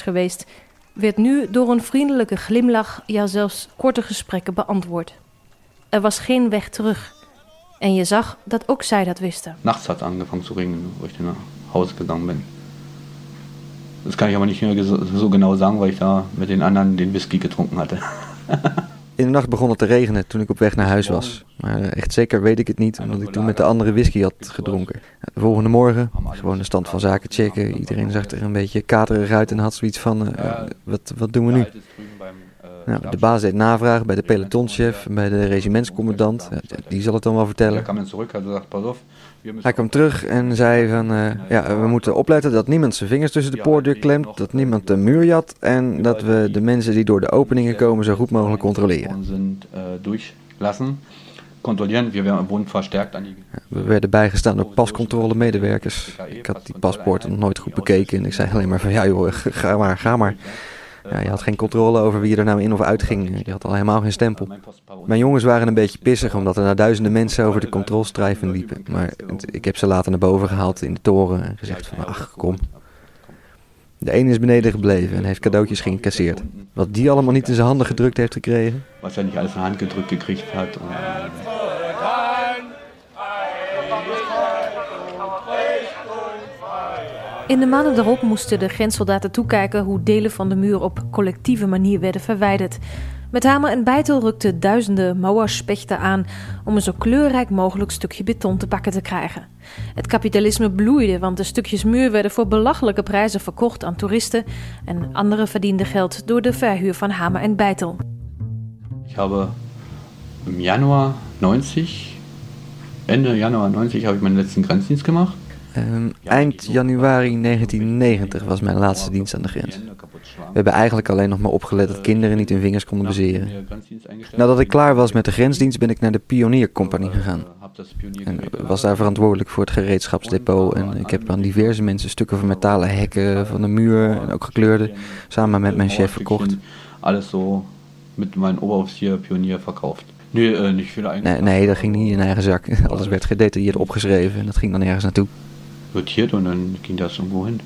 geweest, werd nu door een vriendelijke glimlach, ja zelfs korte gesprekken beantwoord. Er was geen weg terug. En je zag dat ook zij dat wisten. Nachts hat es angefangen zu regnen, wo ich nach Hause gegangen bin. Das kann ich aber nicht mehr so genau sagen, weil ich da mit den anderen den Whisky getrunken hatte. In de nacht begon het te regenen toen ik op weg naar huis was. Maar echt zeker weet ik het niet, omdat ik toen met de andere whisky had gedronken. De volgende morgen, gewoon de stand van zaken checken. Iedereen zag er een beetje katerig uit en had zoiets van, wat doen we nu? Nou, de baas deed navragen bij de pelotonchef en bij de regimentscommandant. Die zal het dan wel vertellen. Hij kwam terug en zei van, we moeten opletten dat niemand zijn vingers tussen de poortdeur klemt, dat niemand de muur jat en dat we de mensen die door de openingen komen zo goed mogelijk controleren. We werden bijgestaan door pascontrolemedewerkers. Ik had die paspoorten nog nooit goed bekeken en ik zei alleen maar van, ja joh, ga maar. Ja, je had geen controle over wie er nou in of uit ging. Je had al helemaal geen stempel. Mijn jongens waren een beetje pissig omdat er nou duizenden mensen over de controlstrijven liepen. Maar ik heb ze later naar boven gehaald in de toren en gezegd van ach, kom. De ene is beneden gebleven en heeft cadeautjes geïncasseerd. Wat die allemaal niet in zijn handen gedrukt heeft gekregen. Wat hij niet alles in de hand gedrukt gekregen had. In de maanden erop moesten de grenssoldaten toekijken hoe delen van de muur op collectieve manier werden verwijderd. Met hamer en beitel rukten duizenden Mauerspechten aan om een zo kleurrijk mogelijk stukje beton te pakken te krijgen. Het kapitalisme bloeide, want de stukjes muur werden voor belachelijke prijzen verkocht aan toeristen en anderen verdienden geld door de verhuur van hamer en beitel. Ik heb im Januar 90, Ende Januar 90 heb ik mijn laatste grensdienst gemacht. Eind januari 1990 was mijn laatste dienst aan de grens. We hebben eigenlijk alleen nog maar opgelet dat kinderen niet hun vingers konden bezeren. Nadat ik klaar was met de grensdienst ben ik naar de pioniercompagnie gegaan. En was daar verantwoordelijk voor het gereedschapsdepot. En ik heb aan diverse mensen stukken van metalen hekken van de muur en ook gekleurde samen met mijn chef verkocht. Alles zo met mijn Oberoffizier pionier verkauft. Nee, dat ging niet in eigen zak. Alles werd gedetailleerd opgeschreven en dat ging dan ergens naartoe. Notiert en dan ging dat irgendwo hin.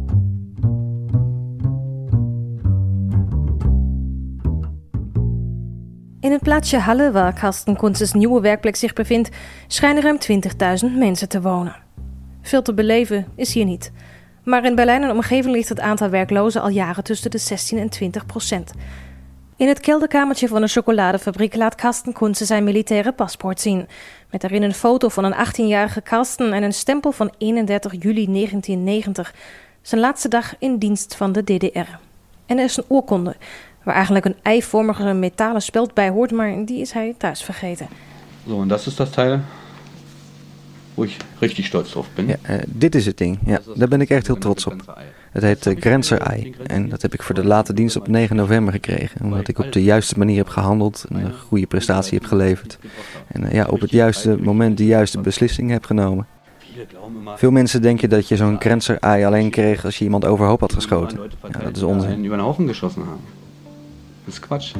In het plaatsje Halle, waar Carsten Kunzes nieuwe werkplek zich bevindt, schijnen ruim 20.000 mensen te wonen. Veel te beleven is hier niet. Maar in Berlijn en omgeving ligt het aantal werklozen al jaren tussen de 16 en 20%. In het kelderkamertje van een chocoladefabriek laat Carsten Kunze zijn militaire paspoort zien. Met daarin een foto van een 18-jarige Carsten en een stempel van 31 juli 1990. Zijn laatste dag in dienst van de DDR. En er is een oorkonde, waar eigenlijk een eivormige metalen speld bij hoort, maar die is hij thuis vergeten. Zo, en dat is dat teil waar ik richtig stolz op ben. Ja, dit is het ding. Ja, daar ben ik echt heel trots op. Het heet Grenzer-ei en dat heb ik voor de late dienst op 9 november gekregen. Omdat ik op de juiste manier heb gehandeld en een goede prestatie heb geleverd. En op het juiste moment de juiste beslissing heb genomen. Veel mensen denken dat je zo'n Grenzer-ei alleen kreeg als je iemand overhoop had geschoten. Ja, dat is onzin. Die een Haufen geschossen hebben. Dat is kwatsch.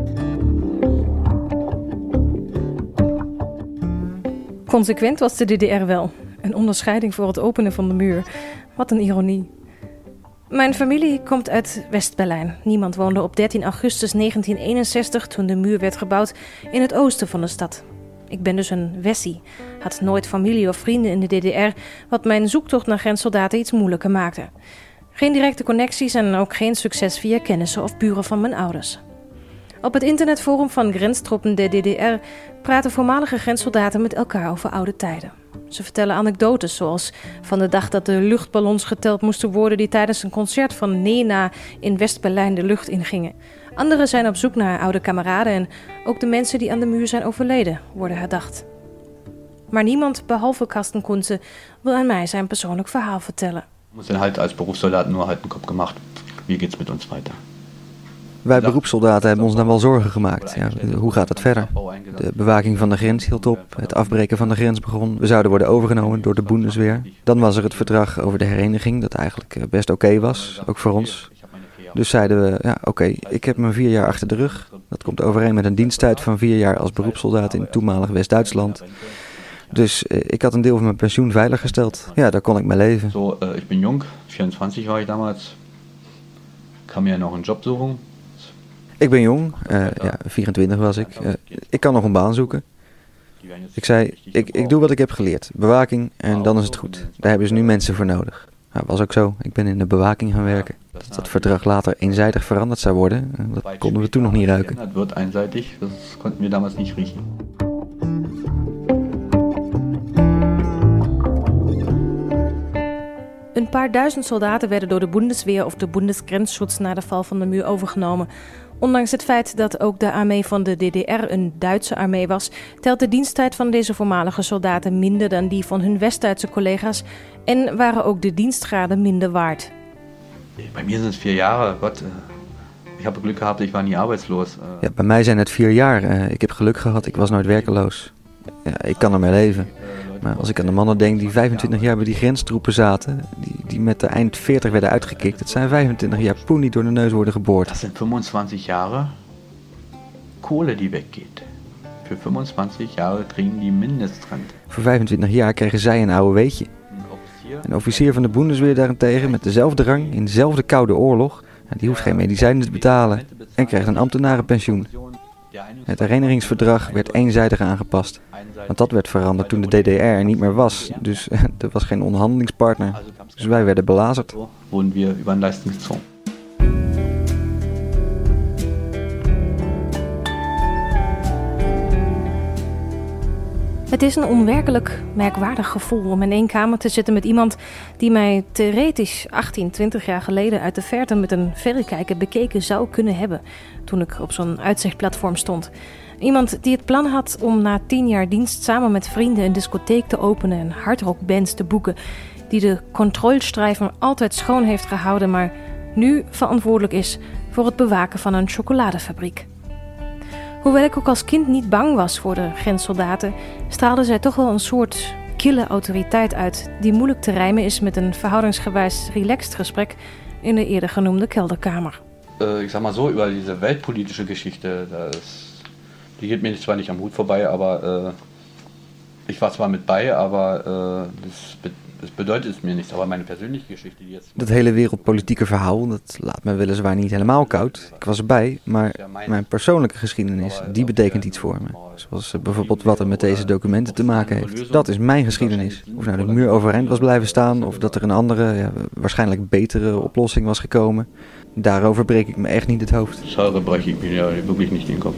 Consequent was de DDR wel. Een onderscheiding voor het openen van de muur. Wat een ironie. Mijn familie komt uit West-Berlijn. Niemand woonde op 13 augustus 1961, toen de muur werd gebouwd, in het oosten van de stad. Ik ben dus een Wessie. Had nooit familie of vrienden in de DDR, wat mijn zoektocht naar grenssoldaten iets moeilijker maakte. Geen directe connecties en ook geen succes via kennissen of buren van mijn ouders. Op het internetforum van Grenztruppen der DDR praten voormalige grenssoldaten met elkaar over oude tijden. Ze vertellen anekdotes zoals van de dag dat de luchtballons geteld moesten worden die tijdens een concert van Nena in West-Berlijn de lucht ingingen. Anderen zijn op zoek naar oude kameraden en ook de mensen die aan de muur zijn overleden worden herdacht. Maar niemand, behalve Carsten Kunze, wil aan mij zijn persoonlijk verhaal vertellen. Ik moest dan halt als beroepssoldaat nur halt een kop gemaakt. Wie geht's met ons weiter? Wij beroepssoldaten hebben ons dan wel zorgen gemaakt. Ja, hoe gaat het verder? De bewaking van de grens hield op, het afbreken van de grens begon. We zouden worden overgenomen door de Bundeswehr. Dan was er het verdrag over de hereniging, dat eigenlijk best oké was, ook voor ons. Dus zeiden we, oké, ik heb mijn 4 jaar achter de rug. Dat komt overeen met een diensttijd van 4 jaar als beroepssoldaat in toenmalig West-Duitsland. Dus ik had een deel van mijn pensioen veiliggesteld. Ja, daar kon ik mee leven. Zo, ik ben jong, 24 was ik damals. kann mir ja noch einen Job suchen. Ik ben jong, 24 was ik. Ik kan nog een baan zoeken. Ik zei, ik doe wat ik heb geleerd. Bewaking en dan is het goed. Daar hebben ze nu mensen voor nodig. Nou, was ook zo. Ik ben in de bewaking gaan werken. Dat dat verdrag later eenzijdig veranderd zou worden, dat konden we toen nog niet ruiken. Het wordt eenzijdig, dat konden we damals niet riechen. Een paar duizend soldaten werden door de Bundeswehr of de Bundesgrenzschutz na de val van de muur overgenomen. Ondanks het feit dat ook de armee van de DDR een Duitse armee was, telt de diensttijd van deze voormalige soldaten minder dan die van hun West-Duitse collega's en waren ook de dienstgraden minder waard. Bij mij zijn het 4 jaar. Gott, ik heb geluk gehad, ik was niet arbeidsloos. Ja, bij mij zijn het 4 jaar. Ik heb geluk gehad, ik was nooit werkeloos. Ja, ik kan ermee leven. Maar als ik aan de mannen denk die 25 jaar bij die grenstroepen zaten, die met de eind 40 werden uitgekikt, dat zijn 25 jaar poen die door de neus worden geboord. Dat zijn 25 jaar kolen die weggeht. Voor 25 jaar kriegen die mindestrente. Voor 25 jaar kregen zij een oude weetje. Een officier van de Bundeswehr daarentegen, met dezelfde rang, in dezelfde koude oorlog, die hoeft geen medicijnen te betalen en krijgt een ambtenarenpensioen. Het herenigingsverdrag werd eenzijdig aangepast, want dat werd veranderd toen de DDR er niet meer was. Dus er was geen onderhandelingspartner, dus wij werden belazerd. Woonden we over een Leistungszone. Het is een onwerkelijk merkwaardig gevoel om in één kamer te zitten met iemand die mij theoretisch 18, 20 jaar geleden uit de verte met een verrekijker bekeken zou kunnen hebben toen ik op zo'n uitzichtplatform stond. Iemand die het plan had om na 10 jaar dienst samen met vrienden een discotheek te openen en hardrockbands te boeken, die de controlstrijven altijd schoon heeft gehouden, maar nu verantwoordelijk is voor het bewaken van een chocoladefabriek. Hoewel ik ook als kind niet bang was voor de grenssoldaten, straalden zij toch wel een soort kille autoriteit uit die moeilijk te rijmen is met een verhoudingsgewijs relaxed gesprek in de eerder genoemde kelderkamer. Ik zeg maar zo, über diese weltpolitische Geschichte, die geht mir zwar nicht am Hut vorbei, aber ich war zwar mit bei, aber das bedeutet es mir nichts. Aber meine persönliche Geschichte, die jetzt... Dat hele wereldpolitieke verhaal, dat laat me weliswaar niet helemaal koud. Ik was erbij, maar mijn persoonlijke geschiedenis, die betekent iets voor me. Zoals bijvoorbeeld wat er met deze documenten te maken heeft. Dat is mijn geschiedenis. Of nou de muur overeind was blijven staan, of dat er een andere, waarschijnlijk betere oplossing was gekomen. Daarover breek ik me echt niet het hoofd. Daarover breek ik me wirklich niet in de kop.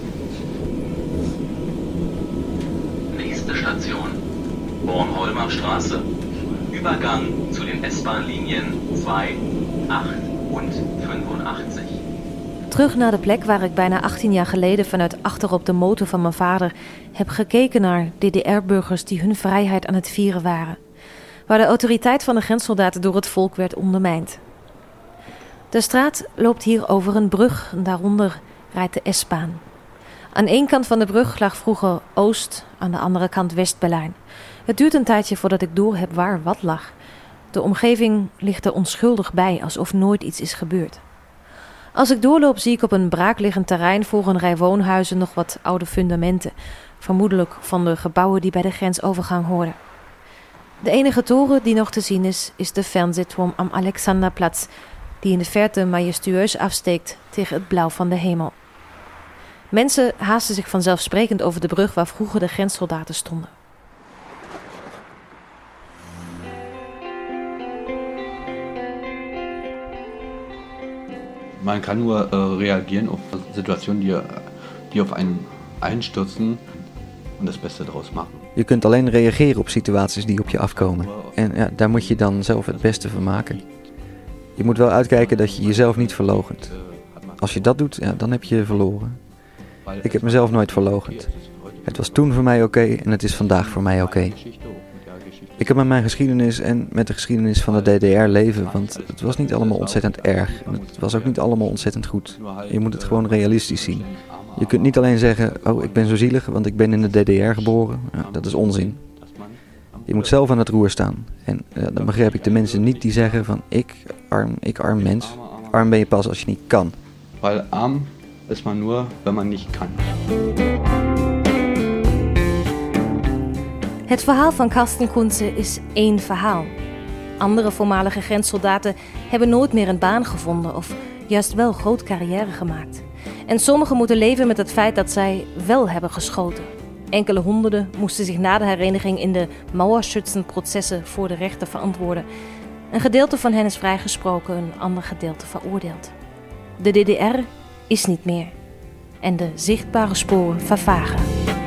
Nächste Station, Bornholmer Straße. Übergang zu den S-Bahn-Linien 2, 8 und 85. Terug naar de plek waar ik bijna 18 jaar geleden vanuit achter op de motor van mijn vader heb gekeken naar DDR-burgers die hun vrijheid aan het vieren waren. Waar de autoriteit van de grenssoldaten door het volk werd ondermijnd. De straat loopt hier over een brug en daaronder rijdt de S-baan. Aan één kant van de brug lag vroeger Oost, aan de andere kant West-Berlijn. Het duurt een tijdje voordat ik doorheb waar wat lag. De omgeving ligt er onschuldig bij, alsof nooit iets is gebeurd. Als ik doorloop zie ik op een braakliggend terrein voor een rij woonhuizen nog wat oude fundamenten. Vermoedelijk van de gebouwen die bij de grensovergang hoorden. De enige toren die nog te zien is de Fernsehturm am Alexanderplatz, die in de verte majestueus afsteekt tegen het blauw van de hemel. Mensen haasten zich vanzelfsprekend over de brug waar vroeger de grenssoldaten stonden. Man kann nur reagieren auf Situationen, die auf einen einstürzen und das Beste daraus machen. Je kunt alleen reageren op situaties die op je afkomen. En daar moet je dan zelf het beste van maken. Je moet wel uitkijken dat je jezelf niet verloochent. Als je dat doet, dan heb je verloren. Ik heb mezelf nooit verloochend. Het was toen voor mij oké en het is vandaag voor mij oké. Ik heb met mijn geschiedenis en met de geschiedenis van de DDR leven, want het was niet allemaal ontzettend erg. En het was ook niet allemaal ontzettend goed. Je moet het gewoon realistisch zien. Je kunt niet alleen zeggen, oh ik ben zo zielig, want ik ben in de DDR geboren. Ja, dat is onzin. Je moet zelf aan het roer staan. En dan begrijp ik de mensen niet die zeggen van ik arm mens. Arm ben je pas als je niet kan. Weil arm is man nur, wenn man niet kan. Het verhaal van Carsten Kunze is één verhaal. Andere voormalige grenssoldaten hebben nooit meer een baan gevonden of juist wel groot carrière gemaakt. En sommigen moeten leven met het feit dat zij wel hebben geschoten. Enkele honderden moesten zich na de hereniging in de Mauerschützenprocessen voor de rechter verantwoorden. Een gedeelte van hen is vrijgesproken, een ander gedeelte veroordeeld. De DDR is niet meer. En de zichtbare sporen vervagen.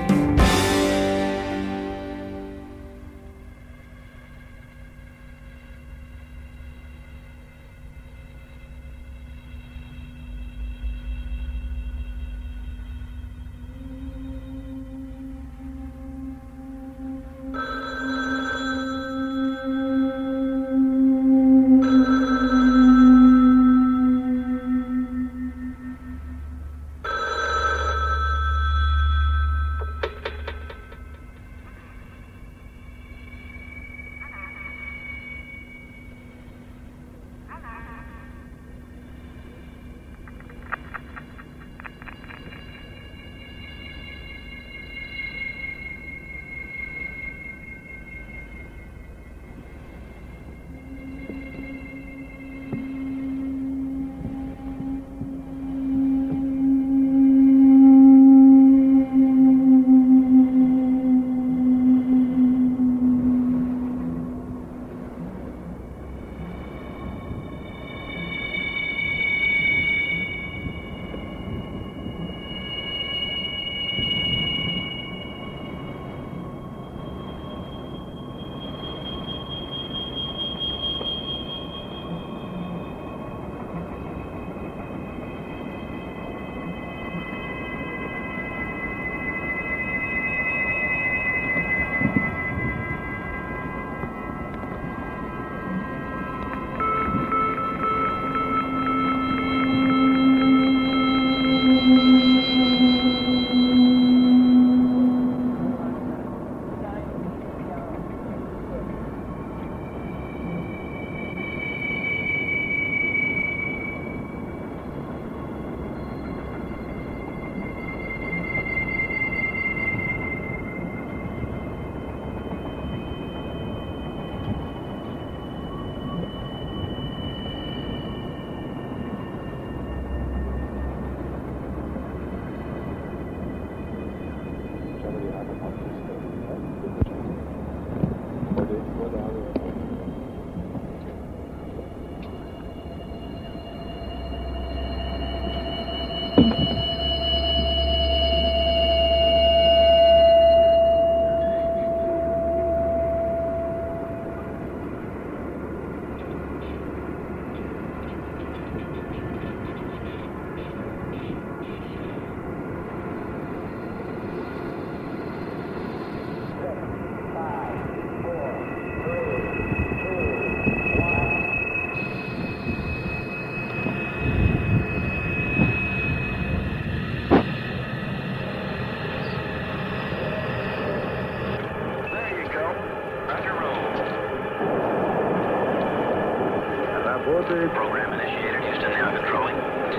Program initiated, Houston now controlling.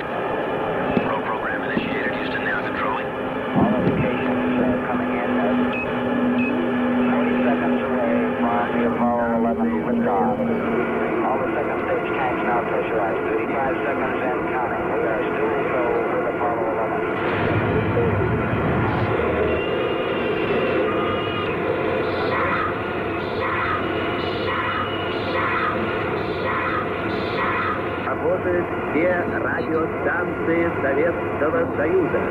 Program initiated, Houston now controlling. All indications coming in at 40 seconds away from the Apollo 11 liftoff. All the second stage tanks now pressurized. 35 seconds and counting. We are still go with Apollo 11. Работают все радиостанции Советского Союза.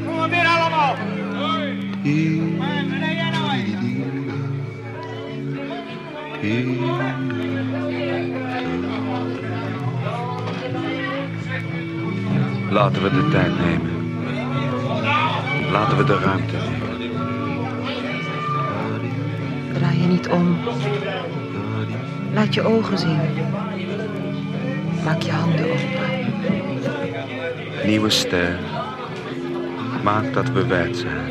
Laten we de tijd nemen. Laten we de ruimte nemen. Draai je niet om. Laat je ogen zien. Maak je handen open. Nieuwe ster. Maak dat we wijd zijn.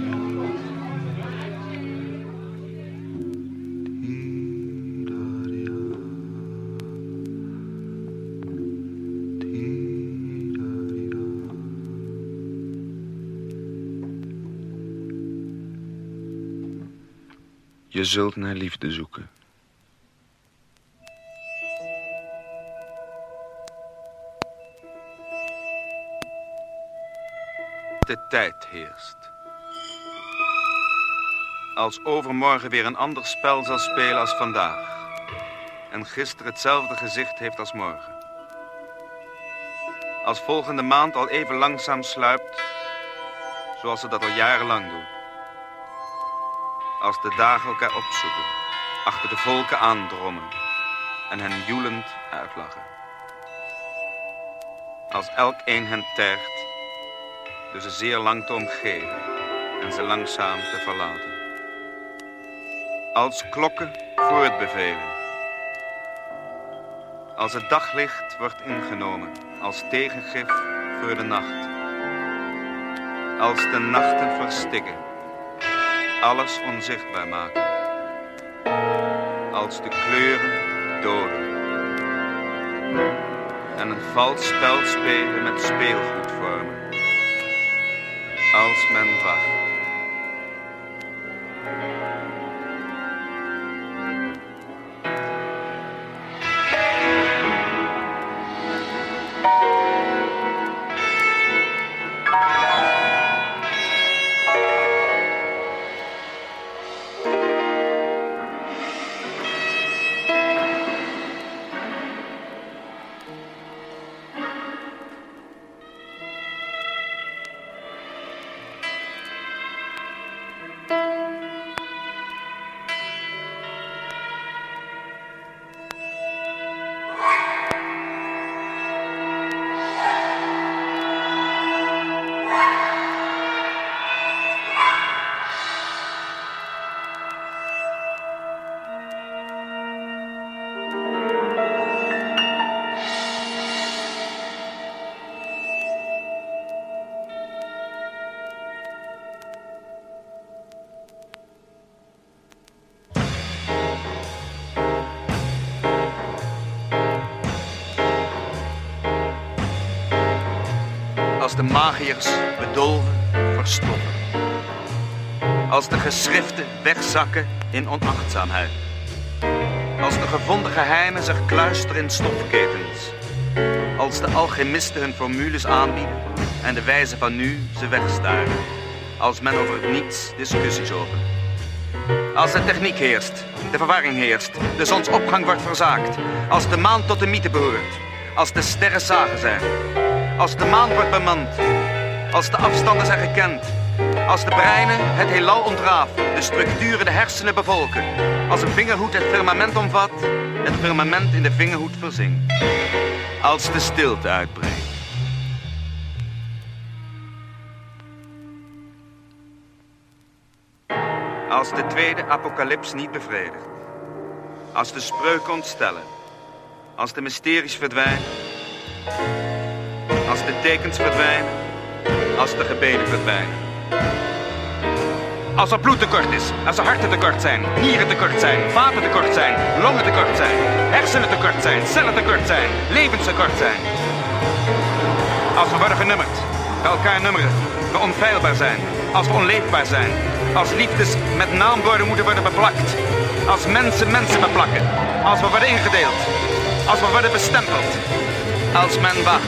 Je zult naar liefde zoeken. De tijd heerst. Als overmorgen weer een ander spel zal spelen als vandaag. En gisteren hetzelfde gezicht heeft als morgen. Als volgende maand al even langzaam sluipt, zoals ze dat al jarenlang doet. Als de dagen elkaar opzoeken, achter de volken aandrommen en hen joelend uitlachen. Als elk een hen tergt, door ze zeer lang te omgeven en ze langzaam te verlaten. Als klokken voortbevelen. Als het daglicht wordt ingenomen, als tegengif voor de nacht. Als de nachten verstikken. Alles onzichtbaar maken. Als de kleuren doden. En een vals spel spelen met speelgoedvormen. Als men wacht. Als de magiërs bedolven, verstoppen. Als de geschriften wegzakken in onachtzaamheid. Als de gevonden geheimen zich kluisteren in stofketens. Als de alchemisten hun formules aanbieden en de wijzen van nu ze wegstaren. Als men over het niets discussies opent. Als de techniek heerst, de verwarring heerst, de zonsopgang wordt verzaakt. Als de maan tot de mythe behoort. Als de sterren zagen zijn. Als de maan wordt bemand. Als de afstanden zijn gekend. Als de breinen het heelal ontrafen. De structuren de hersenen bevolken. Als een vingerhoed het firmament omvat. Het firmament in de vingerhoed verzinkt. Als de stilte uitbreekt. Als de tweede apocalyps niet bevredigt. Als de spreuken ontstellen. Als de mysteries verdwijnen. Als de tekens verdwijnen. Als de gebeden verdwijnen. Als er bloed tekort is, als er harten tekort zijn, nieren tekort zijn, vaten tekort zijn, longen tekort zijn, hersenen tekort zijn, cellen tekort zijn, levens tekort zijn. Als we worden genummerd, bij elkaar nummeren, we onfeilbaar zijn, als we onleefbaar zijn, als liefdes met naamborden moeten worden beplakt, als mensen mensen beplakken, als we worden ingedeeld, als we worden bestempeld, als men wacht.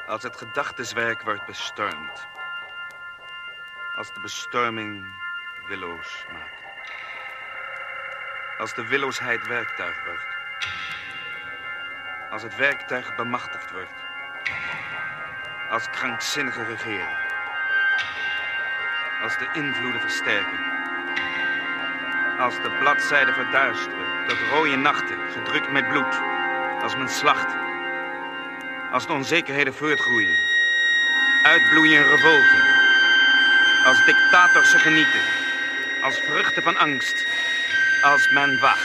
Als het gedachteswerk wordt bestormd. Als de bestorming willoos maakt. Als de willoosheid werktuig wordt. Als het werktuig bemachtigd wordt. Als krankzinnige regeren. Als de invloeden versterken. Als de bladzijden verduisteren tot rode nachten, gedrukt met bloed. Als men slacht. Als de onzekerheden voortgroeien. Uitbloeien in revolten. Als dictators ze genieten. Als vruchten van angst. Als men wacht.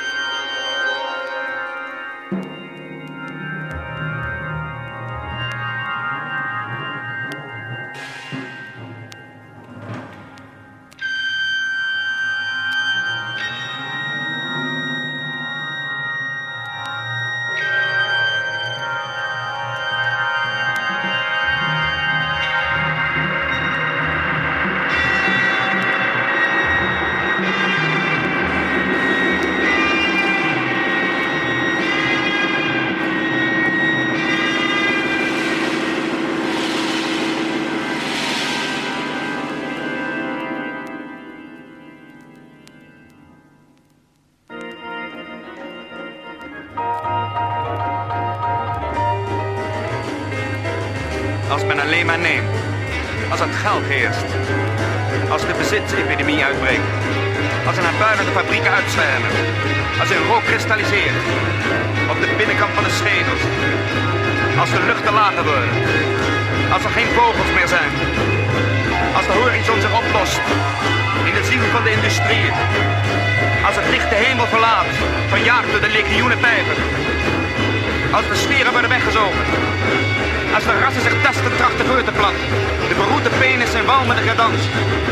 Als men alleen maar neemt. Als het geld heerst. Als de bezitsepidemie uitbreekt. Als er naar buiten de fabrieken uitzwermen. Als er rook kristalliseert. Op de binnenkant van de schedels. Als de luchten lager worden. Als er geen vogels meer zijn. Als de horizon zich oplost. In de ziel van de industrieën. Als het licht de hemel verlaat. Verjaagd door de legioenen pijpen. Als de sferen worden weggezogen. Als de rassen zich testen trachten voor te planten. De beroerde penis en walmende gedans.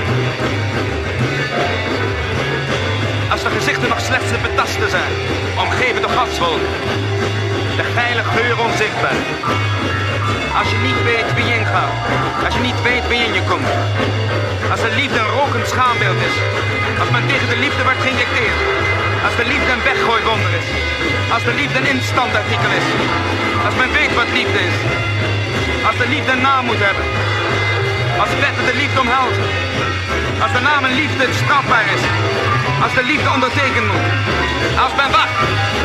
Als de gezichten nog slechts te betasten zijn. Omgeven door gaswolken. De geile geur onzichtbaar. Als je niet weet wie je ingaat. Als je niet weet wie in je komt. Als de liefde een rokend schaambeeld is. Als men tegen de liefde wordt geïnjecteerd. Als de liefde een weggooiwonder is. Als de liefde een instandartikel is. Als men weet wat liefde is. Als de liefde een naam moet hebben. Als wetten de liefde omhelzen. Als de naam een liefde strafbaar is. Als de liefde ondertekend moet. Als men wacht.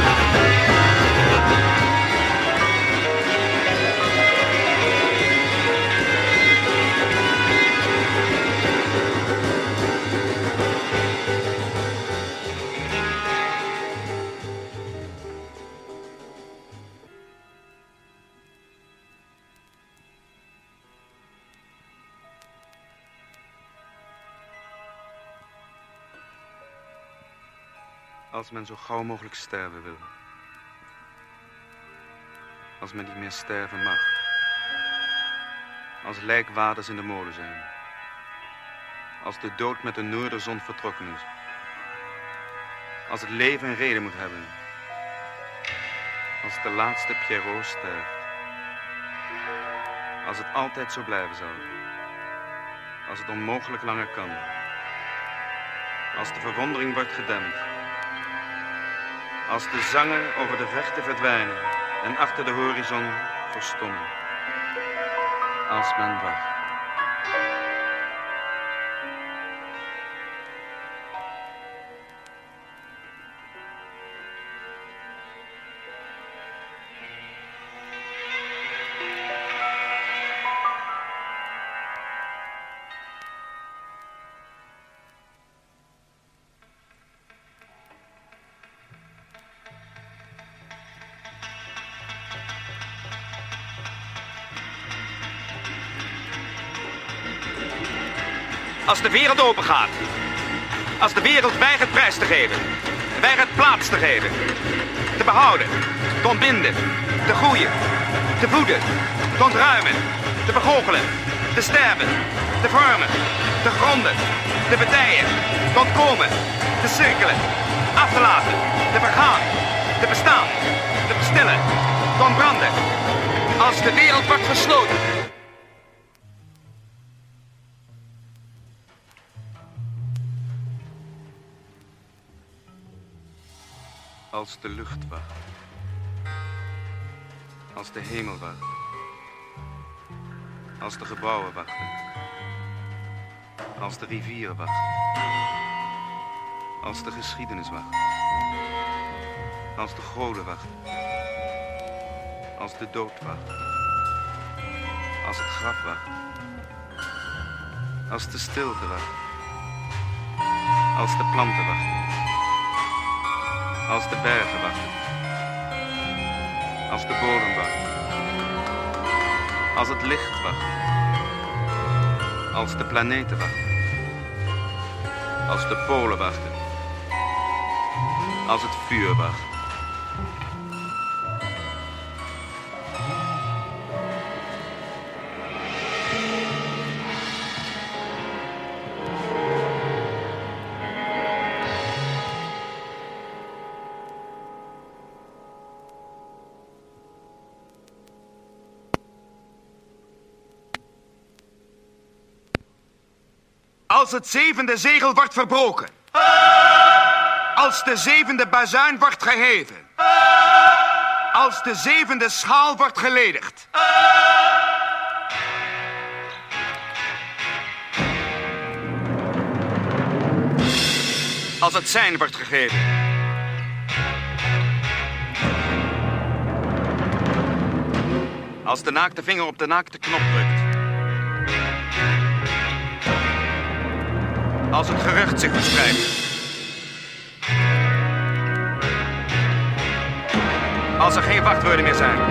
Als men zo gauw mogelijk sterven wil. Als men niet meer sterven mag. Als lijkwaders in de molen zijn. Als de dood met de noorderzon vertrokken is. Als het leven een reden moet hebben. Als de laatste Pierrot sterft. Als het altijd zo blijven zal. Als het onmogelijk langer kan. Als de verwondering wordt gedempt. Als de zangen over de vechten verdwijnen en achter de horizon verstommen. Als men wacht. Als de wereld open gaat. Als de wereld weigert prijs te geven. Weigert plaats te geven. Te behouden. Te ontbinden. Te groeien. Te voeden. Te ontruimen. Te vergoochelen. Te sterven. Te vormen. Te gronden. Te bedijen. Te ontkomen. Te cirkelen. Af te laten. Te vergaan. Te bestaan. Te verstillen. Te ontbranden. Als de wereld wordt gesloten. Als de lucht wacht. Als de hemel wacht. Als de gebouwen wachten. Als de rivieren wachten. Als de geschiedenis wacht. Als de goden wachten. Als de dood wacht. Als het graf wacht. Als de stilte wacht. Als de planten wachten. Als de bergen wachten. Als de bodem wacht. Als het licht wacht. Als de planeten wachten. Als de polen wachten. Als het vuur wacht. Als het zevende zegel wordt verbroken. Als de zevende bazuin wordt geheven. Als de zevende schaal wordt geledigd. Als het sein wordt gegeven. Als de naakte vinger op de naakte knop drukt. Als het gerucht zich verspreidt. Als er geen wachtwoorden meer zijn.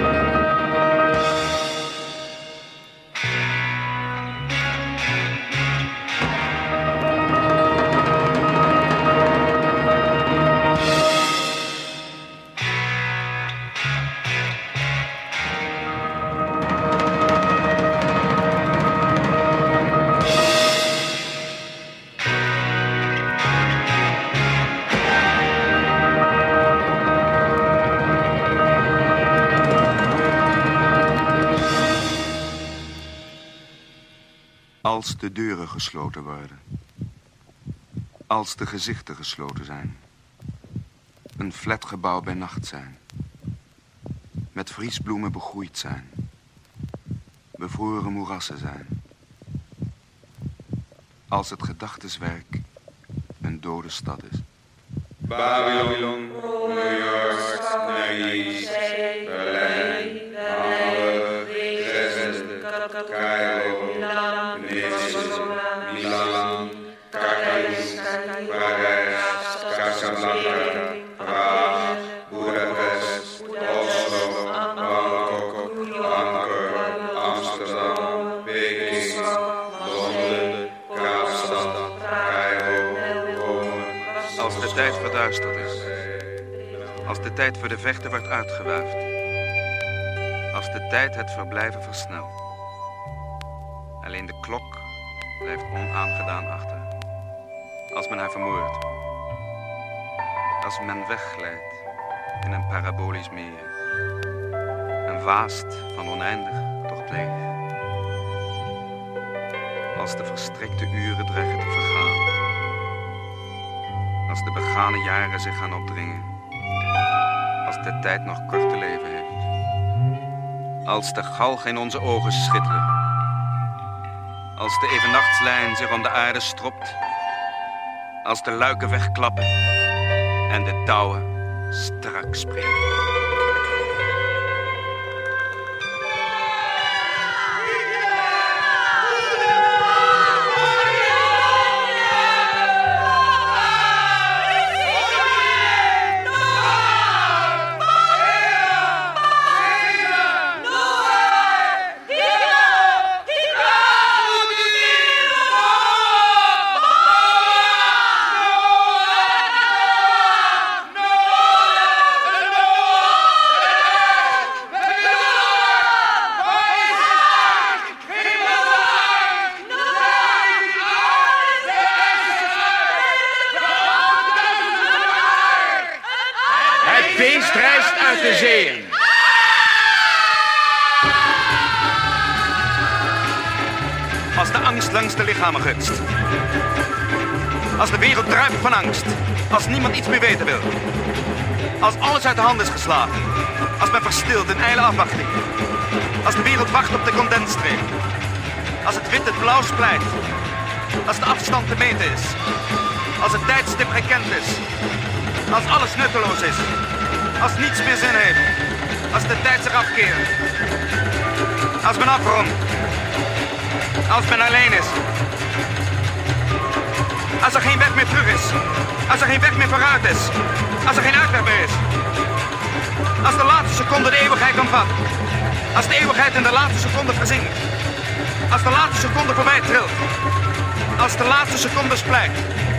Als de deuren gesloten worden. Als de gezichten gesloten zijn. Een flatgebouw bij nacht zijn. Met vriesbloemen begroeid zijn. Bevroren moerassen zijn. Als het gedachteswerk een dode stad is. Babylon, New York, Parijs, Berlijn, Hamburg, Dresden, Cairo, Milaan, Caracas, Parijs, Casablanca, Praag, Budapest, Oslo, Bangkok, Ankara, Amsterdam, Peking, Londen, Kaapstad, Cairo, Rome. Als de tijd verduisterd is. Als de tijd voor de vechten wordt uitgewuifd. Als de tijd het verblijven versnelt. Alleen de klok blijft onaangedaan achter. Als men haar vermoordt. Als men wegglijdt in een parabolisch meer. Een waast van oneindig tot leeg. Als de verstrekte uren dreigen te vergaan. Als de begane jaren zich gaan opdringen. Als de tijd nog kort te leven heeft. Als de galg in onze ogen schittert. Als de evennachtslijn zich om de aarde stropt. Als de luiken wegklappen. En de touwen strak springen. beest rijst uit de zeeën. Als de angst langs de lichamen gutst. Als de wereld druipt van angst. Als niemand iets meer weten wil. Als alles uit de hand is geslagen. Als men verstilt in ijle afwachting. Als de wereld wacht op de condensstreep. Als het wit het blauw splijt. Als de afstand te meten is. Als het tijdstip gekend is. Als alles nutteloos is. Als niets meer zin heeft. Als de tijd zich afkeert. Als men afrondt. Als men alleen is. Als er geen weg meer terug is. Als er geen weg meer vooruit is. Als er geen uitweg meer is. Als de laatste seconde de eeuwigheid omvat. Als de eeuwigheid in de laatste seconde verzinkt. Als de laatste seconde voorbij trilt. Als de laatste seconde splijt.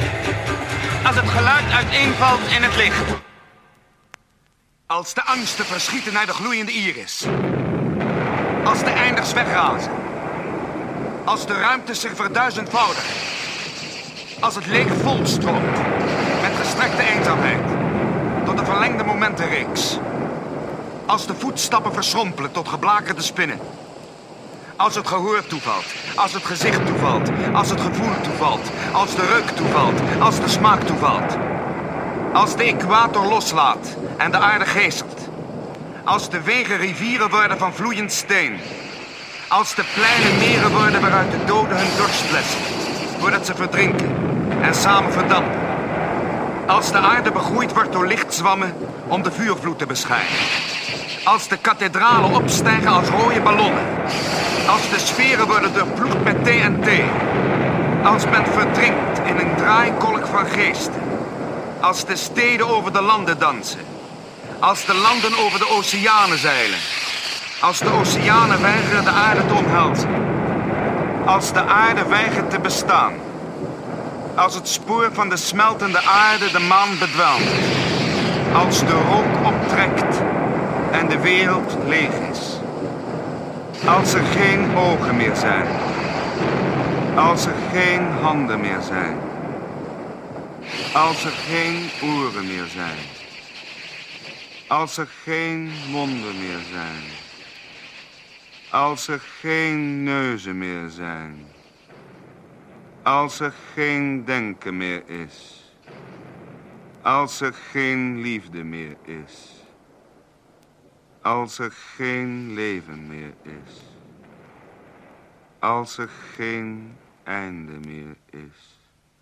Als het geluid uiteenvalt in het licht. Als de angsten verschieten naar de gloeiende iris. Als de eindigs wegrazen. Als de ruimte zich verduizendvoudigt. Als het leeg volstroomt. Met gestrekte eenzaamheid. Tot een verlengde momentenreeks. Als de voetstappen verschrompelen tot geblakerde spinnen. Als het gehoor toevalt. Als het gezicht toevalt. Als het gevoel toevalt. Als de reuk toevalt. Als de smaak toevalt. Als de equator loslaat en de aarde geestelt. Als de wegen rivieren worden van vloeiend steen. Als de pleinen meren worden waaruit de doden hun dorst lessen. Voordat ze verdrinken en samen verdampen. Als de aarde begroeid wordt door lichtzwammen om de vuurvloed te beschijnen. Als de kathedralen opstijgen als rode ballonnen. Als de sferen worden doorploegd met TNT. Als men verdrinkt in een draaikolk van geesten. Als de steden over de landen dansen. Als de landen over de oceanen zeilen. Als de oceanen weigeren de aarde te omhelzen. Als de aarde weigert te bestaan. Als het spoor van de smeltende aarde de maan bedwelmt. Als de rook optrekt en de wereld leeg is. Als er geen ogen meer zijn. Als er geen handen meer zijn. Als er geen oren meer zijn. Als er geen monden meer zijn. Als er geen neuzen meer zijn. Als er geen denken meer is. Als er geen liefde meer is. Als er geen leven meer is. Als er geen einde meer is.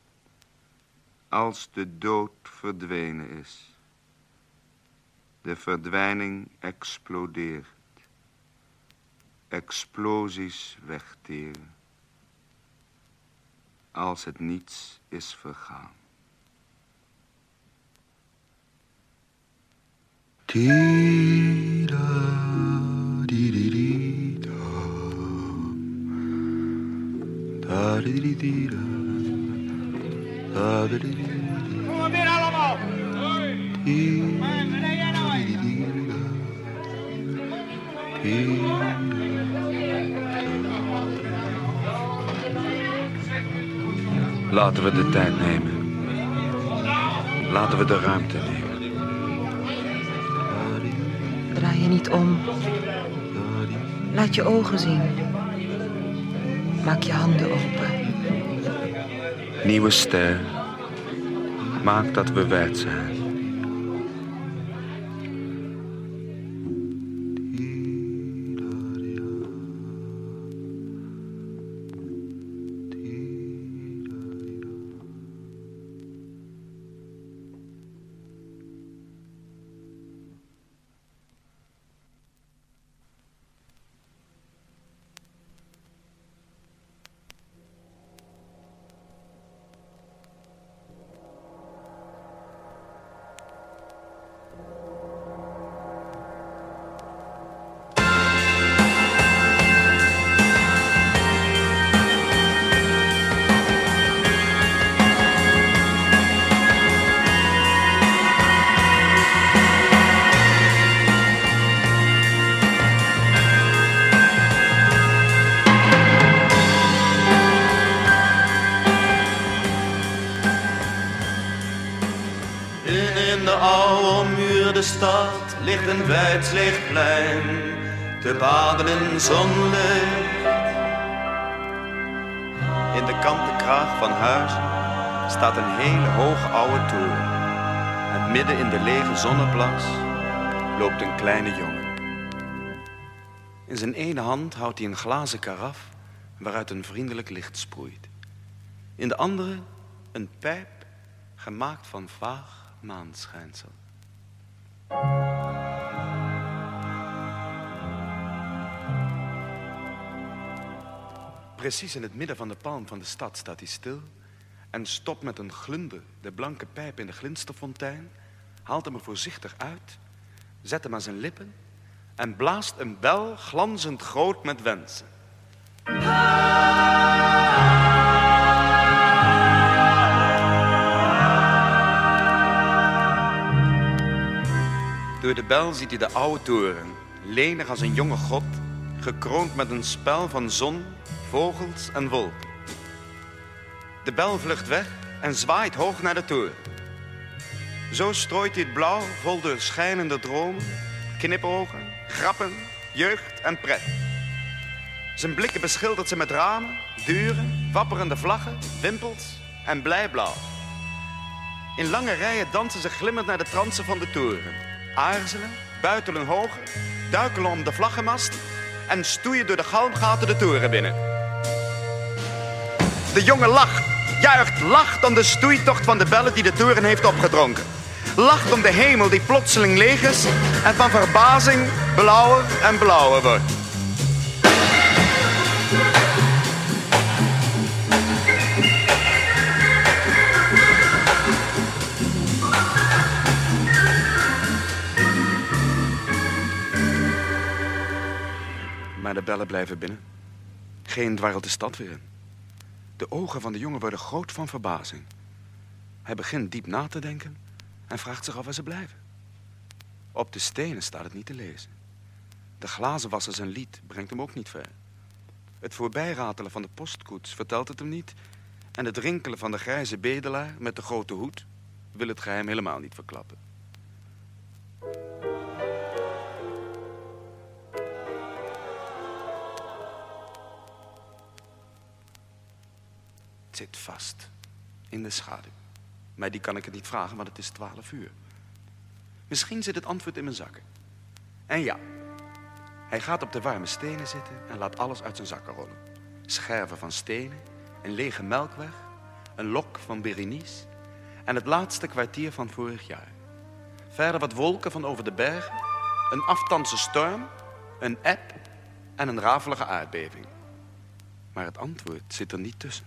Als de dood verdwenen is. De verdwijning explodeert. Explosies wegteren. Als het niets is vergaan. Kom maar weer allemaal! Laten we de tijd nemen. Laten we de ruimte nemen. Draai je niet om. Laat je ogen zien. Maak je handen open. Nieuwe ster. Maak dat we wijd zijn. De stad ligt een wijd leeg plein te baden in zonlicht. In de kanten kraag van huizen staat een hele hoge oude toren. En midden in de lege zonneplas loopt een kleine jongen. In zijn ene hand houdt hij een glazen karaf waaruit een vriendelijk licht sproeit. In de andere een pijp gemaakt van vaag maanschijnsel. Precies in het midden van de palm van de stad staat hij stil en stopt met een glunder de blanke pijp in de glinsterfontein, haalt hem er voorzichtig uit, zet hem aan zijn lippen en blaast een bel glanzend groot met wensen. Door de bel ziet hij de oude toren, lenig als een jonge god, gekroond met een spel van zon, vogels en wolken. De bel vlucht weg en zwaait hoog naar de toren. Zo strooit hij het blauw vol doorschijnende dromen, knipogen, grappen, jeugd en pret. Zijn blikken beschildert ze met ramen, deuren, wapperende vlaggen, wimpels en blij blauw. In lange rijen dansen ze glimmend naar de transen van de toren. Aarzelen, buitelen hoger, duikelen om de vlaggenmast en stoeien door de galmgaten de toren binnen. De jongen lacht, juicht, lacht om de stoeitocht van de bellen die de toren heeft opgedronken. Lacht om de hemel die plotseling leeg is en van verbazing blauwer en blauwer wordt. Maar de bellen blijven binnen. Geen dwarrelt de stad weer in. De ogen van de jongen worden groot van verbazing. Hij begint diep na te denken en vraagt zich af waar ze blijven. Op de stenen staat het niet te lezen. De glazenwasser zijn lied brengt hem ook niet ver. Het voorbijratelen van de postkoets vertelt het hem niet. En het rinkelen van de grijze bedelaar met de grote hoed wil het geheim helemaal niet verklappen. Het zit vast in de schaduw. Maar die kan ik het niet vragen, want het is 12 uur. Misschien zit het antwoord in mijn zakken. En ja, hij gaat op de warme stenen zitten en laat alles uit zijn zakken rollen. Scherven van stenen, een lege melkweg, een lok van Berenice en het laatste kwartier van vorig jaar. Verder wat wolken van over de bergen, een aftandse storm, een eb en een rafelige aardbeving. Maar het antwoord zit er niet tussen.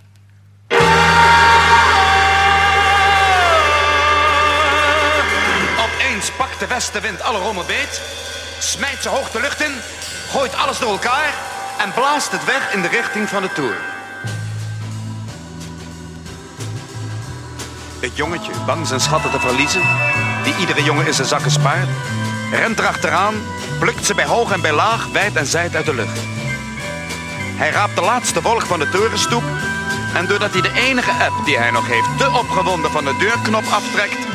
Opeens pakt de westenwind alle rommel beet, smijt ze hoog de lucht in, gooit alles door elkaar en blaast het weg in de richting van de toren. Het jongetje, bang zijn schatten te verliezen, die iedere jongen in zijn zakken spaart, rent erachteraan, plukt ze bij hoog en bij laag, wijd en zijd uit de lucht. Hij raapt de laatste wolk van de torenstoep en doordat hij de enige eb die hij nog heeft te opgewonden van de deurknop aftrekt,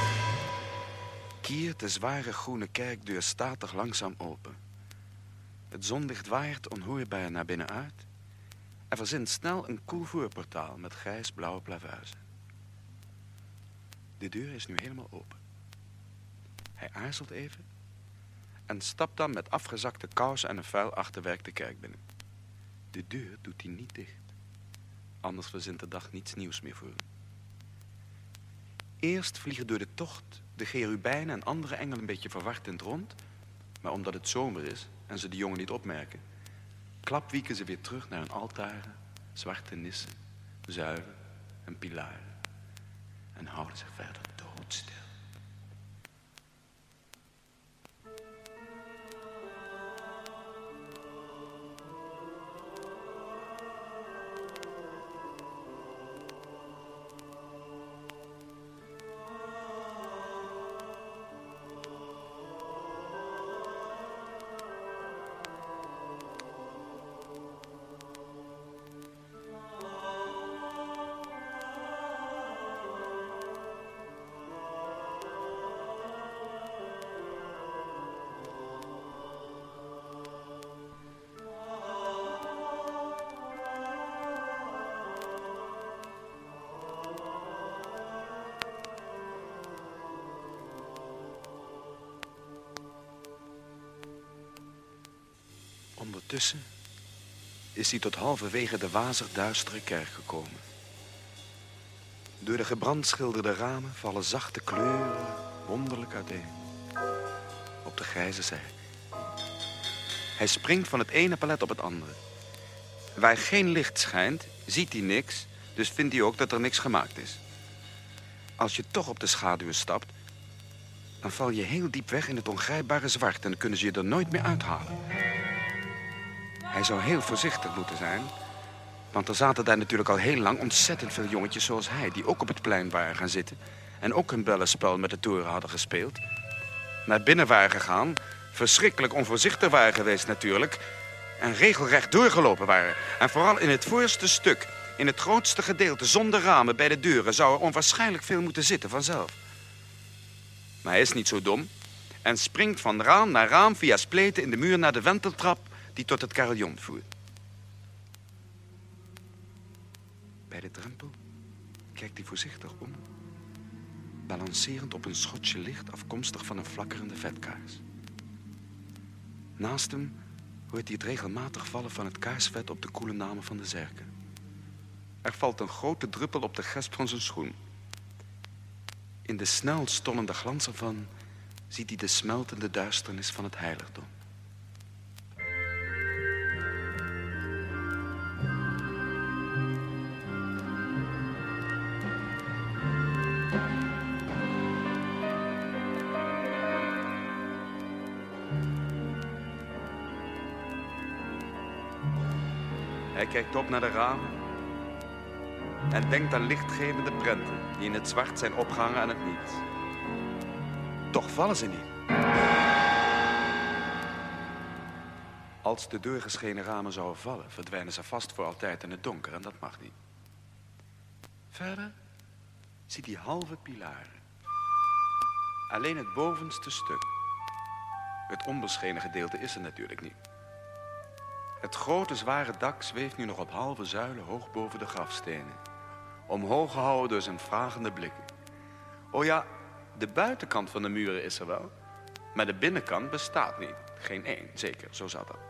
kiert de zware groene kerkdeur statig langzaam open. Het zonlicht waait onhoorbaar naar binnenuit en verzint snel een koel voorportaal met grijs-blauwe plavuizen. De deur is nu helemaal open. Hij aarzelt even en stapt dan met afgezakte kousen en een vuil achterwerk de kerk binnen. De deur doet hij niet dicht. Anders verzint de dag niets nieuws meer voor hem. Eerst vliegen door de tocht de cherubijnen en andere engelen een beetje verward in het rond. Maar omdat het zomer is en ze de jongen niet opmerken, klapwieken ze weer terug naar hun altaren, zwarte nissen, zuilen en pilaren. En houden zich verder doodstil. Ondertussen is hij tot halverwege de wazig duistere kerk gekomen. Door de gebrandschilderde ramen vallen zachte kleuren wonderlijk uiteen. Op de grijze zerk. Hij springt van het ene palet op het andere. Waar geen licht schijnt, ziet hij niks, dus vindt hij ook dat er niks gemaakt is. Als je toch op de schaduwen stapt, dan val je heel diep weg in het ongrijpbare zwart en dan kunnen ze je er nooit meer uithalen. Hij zou heel voorzichtig moeten zijn, want er zaten daar natuurlijk al heel lang ontzettend veel jongetjes zoals hij, die ook op het plein waren gaan zitten en ook een bellenspel met de toren hadden gespeeld. Naar binnen waren gegaan, verschrikkelijk onvoorzichtig waren geweest natuurlijk en regelrecht doorgelopen waren. En vooral in het voorste stuk, in het grootste gedeelte, zonder ramen bij de deuren, zou er onwaarschijnlijk veel moeten zitten vanzelf. Maar hij is niet zo dom en springt van raam naar raam via spleten in de muur naar de wenteltrap die tot het carillon voert. Bij de drempel kijkt hij voorzichtig om, balancerend op een schotje licht afkomstig van een flakkerende vetkaars. Naast hem hoort hij het regelmatig vallen van het kaarsvet op de koele namen van de zerken. Er valt een grote druppel op de gesp van zijn schoen. In de snel stollende glans ervan ziet hij de smeltende duisternis van het heiligdom. Hij kijkt op naar de ramen en denkt aan lichtgevende prenten die in het zwart zijn opgehangen aan het niets. Toch vallen ze niet. Als de doorgeschenen ramen zouden vallen, verdwijnen ze vast voor altijd in het donker en dat mag niet. Verder ziet hij halve pilaren. Alleen het bovenste stuk. Het onbeschenen gedeelte is er natuurlijk niet. Het grote zware dak zweeft nu nog op halve zuilen hoog boven de grafstenen. Omhoog gehouden door zijn vragende blikken. Oh ja, de buitenkant van de muren is er wel. Maar de binnenkant bestaat niet. Geen één, zeker, zo zat dat.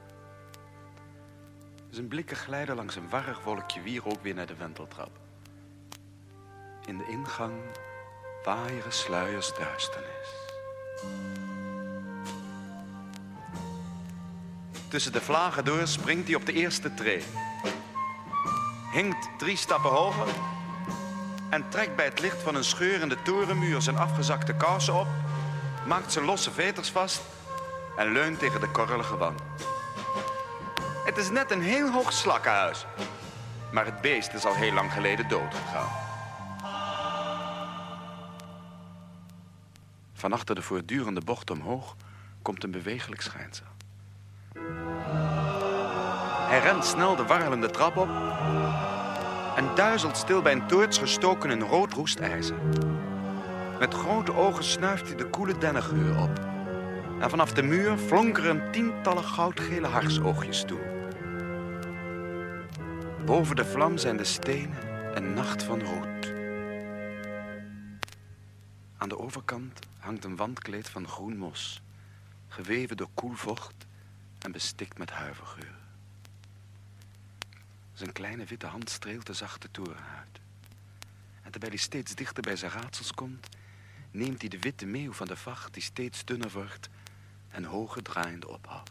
Zijn blikken glijden langs een warrig wolkje wierook weer naar de wenteltrap. In de ingang waaieren sluiers duisternis. Tussen de vlagen door springt hij op de eerste tree. Hinkt 3 stappen hoger en trekt bij het licht van een scheur in de torenmuur zijn afgezakte kousen op, maakt zijn losse veters vast en leunt tegen de korrelige wand. Het is net een heel hoog slakkenhuis, maar het beest is al heel lang geleden dood gegaan. Van achter de voortdurende bocht omhoog komt een bewegelijk schijnsel. Hij rent snel de warrelende trap op en duizelt stil bij een toorts gestoken in rood roestijzer. Met grote ogen snuift hij de koele dennengeur op. En vanaf de muur flonkeren hem tientallen goudgele harsoogjes toe. Boven de vlam zijn de stenen een nacht van rood. Aan de overkant hangt een wandkleed van groen mos, geweven door koel vocht en bestikt met huivergeur. Zijn kleine witte hand streelt de zachte torenhuid. En terwijl hij steeds dichter bij zijn raadsels komt, neemt hij de witte meeuw van de vacht die steeds dunner wordt en hoger draaiende ophoudt.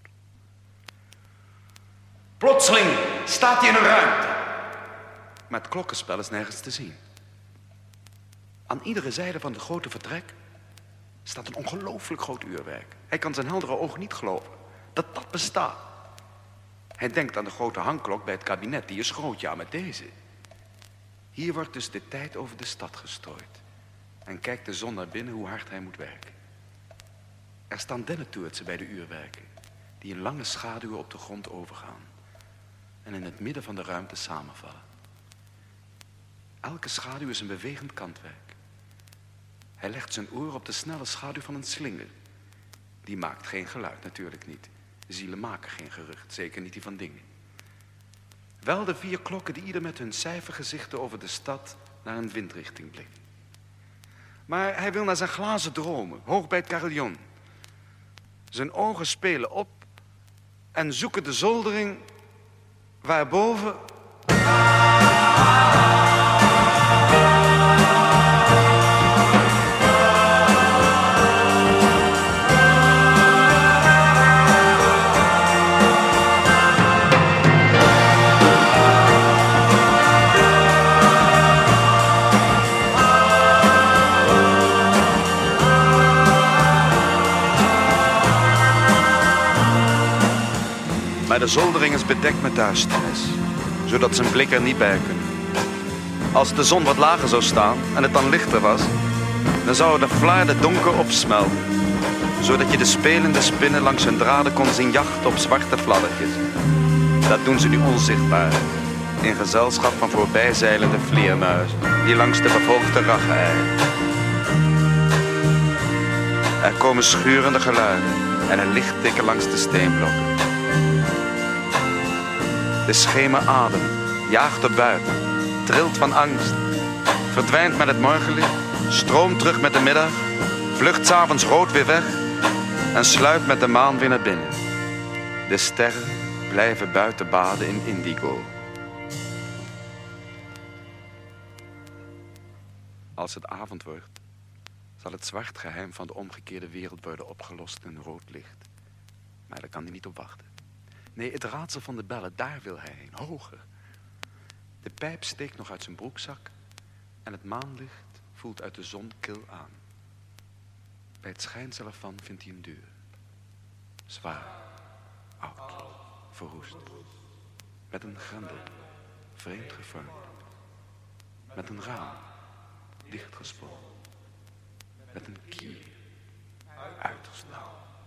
Plotseling staat hij in een ruimte. Maar het klokkenspel is nergens te zien. Aan iedere zijde van het grote vertrek staat een ongelooflijk groot uurwerk. Hij kan zijn heldere ogen niet geloven dat dat bestaat. Hij denkt aan de grote hangklok bij het kabinet. Die is groot, ja, met deze. Hier wordt dus de tijd over de stad gestrooid. En kijkt de zon naar binnen hoe hard hij moet werken. Er staan dennentoortsen bij de uurwerken, die in lange schaduwen op de grond overgaan en in het midden van de ruimte samenvallen. Elke schaduw is een bewegend kantwerk. Hij legt zijn oor op de snelle schaduw van een slinger. Die maakt geen geluid, natuurlijk niet. Zielen maken geen gerucht, zeker niet die van dingen. Wel de 4 klokken die ieder met hun cijfergezichten over de stad naar een windrichting blikken. Maar hij wil naar zijn glazen dromen, hoog bij het carillon. Zijn ogen spelen op en zoeken de zoldering Waarboven... Maar de zoldering is bedekt met duisternis, zodat zijn blik er niet bij kunnen. Als de zon wat lager zou staan en het dan lichter was, dan zou de flarde donker opsmelten, zodat je de spelende spinnen langs hun draden kon zien jachten op zwarte fladdertjes. Dat doen ze nu onzichtbaar, in gezelschap van voorbijzeilende vleermuizen, die langs de bevolkte rachen eilen. Er komen schurende geluiden en een licht tikken langs de steenblokken. De schemer ademt, jaagt er buiten, trilt van angst, verdwijnt met het morgenlicht, stroomt terug met de middag, vlucht 's avonds rood weer weg en sluipt met de maan weer naar binnen. De sterren blijven buiten baden in indigo. Als het avond wordt, zal het zwart geheim van de omgekeerde wereld worden opgelost in rood licht. Maar daar kan hij niet op wachten. Nee, het raadsel van de bellen, daar wil hij heen, hoger. De pijp steekt nog uit zijn broekzak en het maanlicht voelt uit de zon kil aan. Bij het schijnsel ervan vindt hij een deur. Zwaar, oud, verroest. Met een grendel, vreemd gevormd. Met een raam, dichtgespoeld. Met een kier, uiterst nauw.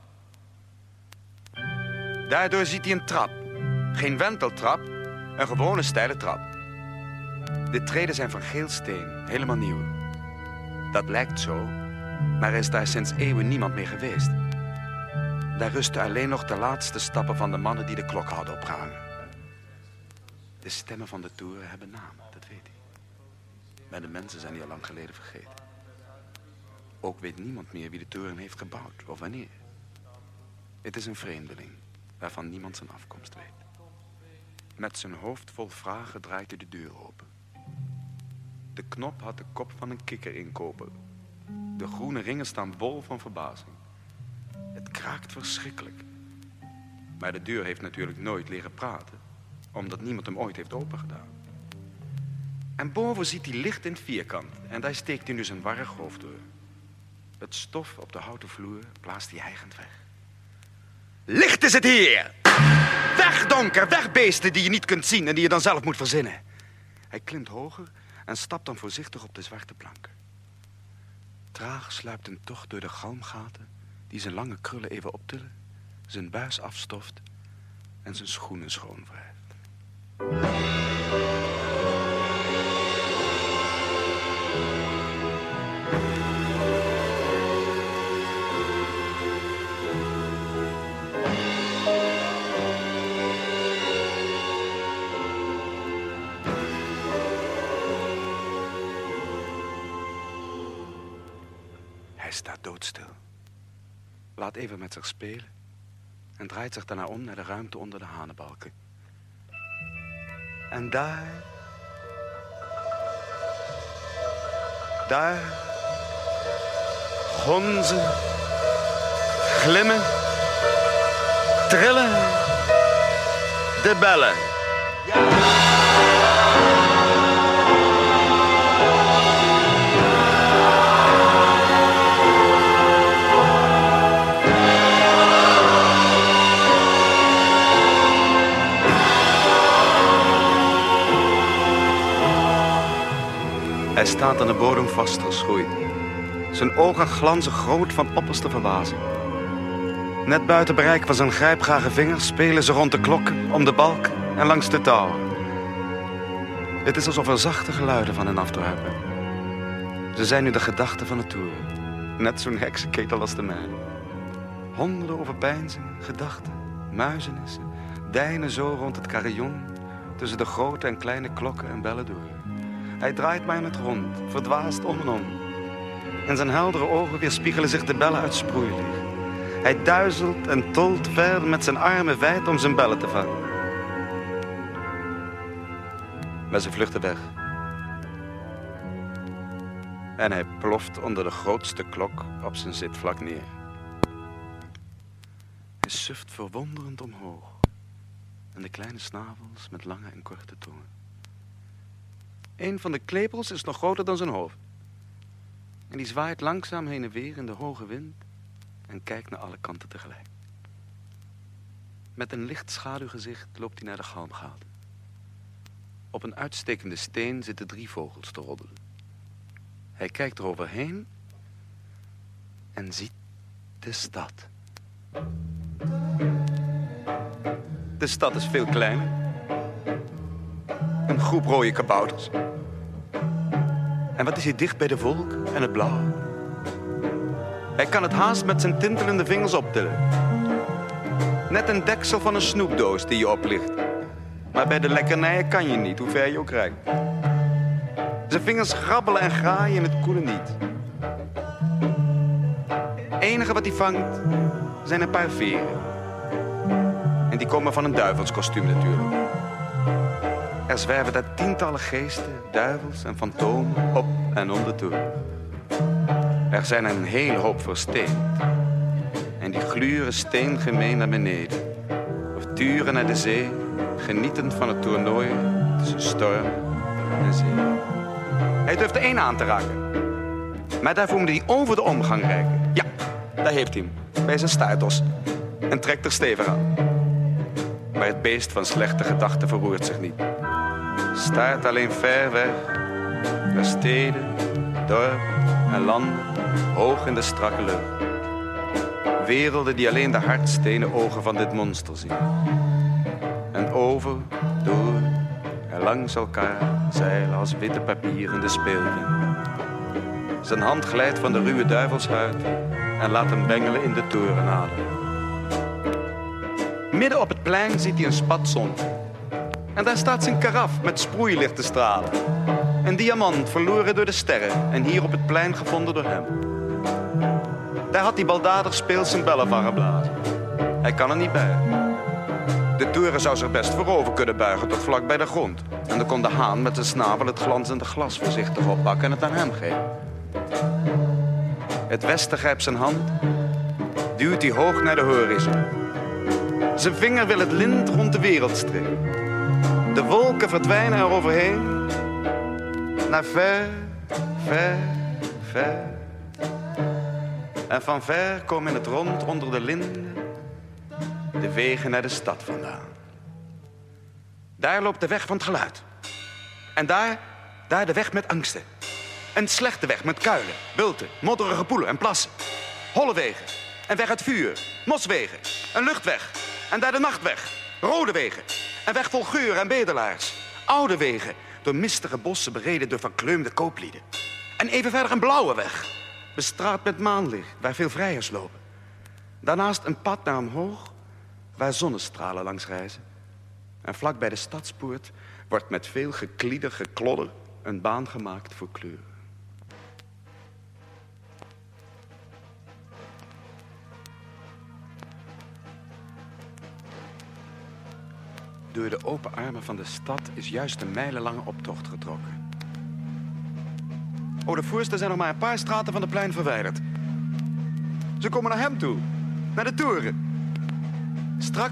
Daardoor ziet hij een trap. Geen wenteltrap, een gewone steile trap. De treden zijn van geel steen, helemaal nieuw. Dat lijkt zo, maar er is daar sinds eeuwen niemand meer geweest. Daar rusten alleen nog de laatste stappen van de mannen die de klok hadden opgehangen. De stemmen van de toren hebben namen, dat weet hij. Maar de mensen zijn die al lang geleden vergeten. Ook weet niemand meer wie de toren heeft gebouwd of wanneer. Het is een vreemdeling, waarvan niemand zijn afkomst weet. Met zijn hoofd vol vragen draait hij de deur open. De knop had de kop van een kikkerinkoper. De groene ringen staan bol van verbazing. Het kraakt verschrikkelijk. Maar de deur heeft natuurlijk nooit leren praten, omdat niemand hem ooit heeft opengedaan. En boven ziet hij licht in het vierkant en daar steekt hij nu zijn warrig hoofd door. Het stof op de houten vloer blaast hij hijgend weg. Licht is het hier! Weg, donker, weg, beesten die je niet kunt zien en die je dan zelf moet verzinnen. Hij klimt hoger en stapt dan voorzichtig op de zwarte planken. Traag sluipt een tocht door de galmgaten die zijn lange krullen even optillen, zijn buis afstoft en zijn schoenen schoonwrijft. Hij staat doodstil. Laat even met zich spelen en draait zich daarna om naar de ruimte onder de hanenbalken. En daar gonzen, glimmen, trillen de bellen. Hij staat aan de bodem vastgeschoeid. Zijn ogen glanzen groot van opperste verbazing. Net buiten bereik van zijn grijpgrage vingers spelen ze rond de klokken, om de balken en langs de touwen. Het is alsof er zachte geluiden van hen afdruipen. Ze zijn nu de gedachten van het toeren. Net zo'n heksenketel als de mijne. Honderden overpeinzingen, gedachten, muizenissen, deinen zo rond het carillon, tussen de grote en kleine klokken en bellen door. Hij draait maar in het rond, verdwaasd om en om. In zijn heldere ogen weerspiegelen zich de bellen uit sproeilicht. Hij duizelt en tolt verder met zijn armen wijd om zijn bellen te vangen. Maar ze vluchten weg. En hij ploft onder de grootste klok op zijn zitvlak neer. Hij suft verwonderend omhoog. En de kleine snavels met lange en korte tongen. Een van de klepels is nog groter dan zijn hoofd. En die zwaait langzaam heen en weer in de hoge wind en kijkt naar alle kanten tegelijk. Met een licht schaduwgezicht loopt hij naar de galmgaten. Op een uitstekende steen zitten 3 vogels te roddelen. Hij kijkt eroverheen en ziet de stad. De stad is veel kleiner. Een groep rode kabouters. En wat is hij dicht bij de wolk en het blauw? Hij kan het haast met zijn tintelende vingers optillen. Net een deksel van een snoepdoos die je oplicht. Maar bij de lekkernijen kan je niet, hoe ver je ook reikt. Zijn vingers grabbelen en graaien in het koele niet. Het enige wat hij vangt zijn een paar veren. En die komen van een duivelskostuum natuurlijk. Er zwerven daar tientallen geesten, duivels en fantomen op en om de toren. Er zijn een hele hoop versteend. En die gluren steengemeen naar beneden. Of turen naar de zee, genietend van het toernooi tussen storm en zee. Hij durft er 1 aan te raken. Maar daarvoor moet hij over de omgang reiken. Ja, daar heeft hij hem, bij zijn staartos. En trekt er stevig aan. Maar het beest van slechte gedachten verroert zich niet. Staart alleen ver weg. Naar steden, dorpen en landen, hoog in de strakke lucht. Werelden die alleen de hardstenen ogen van dit monster zien. En over, door en langs elkaar zeilen als witte papier in de speelwind. Zijn hand glijdt van de ruwe duivelshuid en laat hem bengelen in de torenader. Midden op het plein ziet hij een spat zon. En daar staat zijn karaf met sproeilicht te stralen. Een diamant verloren door de sterren en hier op het plein gevonden door hem. Daar had hij baldadig speels zijn bellen van geblazen. Hij kan er niet bij. De toren zou zich best voorover kunnen buigen tot vlak bij de grond. En dan kon de haan met zijn snavel het glanzende glas voorzichtig oppakken en het aan hem geven. Het westen grijpt zijn hand, duwt hij hoog naar de horizon. Zijn vinger wil het lint rond de wereld strikken. De wolken verdwijnen er overheen. Naar ver, ver, ver. En van ver komen in het rond onder de linden de wegen naar de stad vandaan. Daar loopt de weg van het geluid. En daar de weg met angsten. Een slechte weg met kuilen, bulten, modderige poelen en plassen. Holle wegen, een weg uit vuur, moswegen, een luchtweg. En daar de nachtweg, rode wegen. Een weg vol geur en bedelaars. Oude wegen, door mistige bossen bereden door verkleumde kooplieden. En even verder een blauwe weg, bestraat met maanlicht, waar veel vrijers lopen. Daarnaast een pad naar omhoog, waar zonnestralen langs reizen. En vlak bij de stadspoort wordt met veel geklieder, geklodder een baan gemaakt voor kleuren. Door de open armen van de stad is juist een mijlenlange optocht getrokken. Oh, de voorsten zijn nog maar een paar straten van het plein verwijderd. Ze komen naar hem toe, naar de toren. Strak